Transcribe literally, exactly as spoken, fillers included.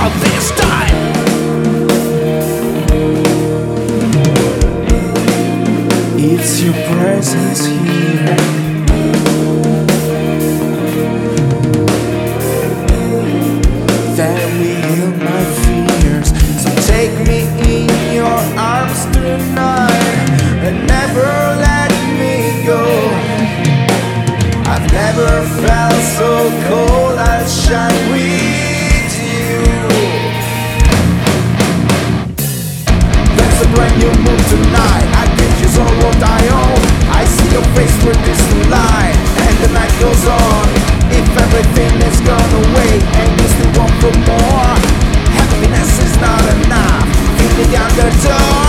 all this time. It's your presence here that will heal my fears. So take me in your arms tonight and never let me go. I've never felt so cold, I'll shine with you. There's a brand new moon tonight, I give you all what I own. I see your face through this light, and the night goes on. If everything is gone away and you still want for more, happiness is not enough. Feel the underdog.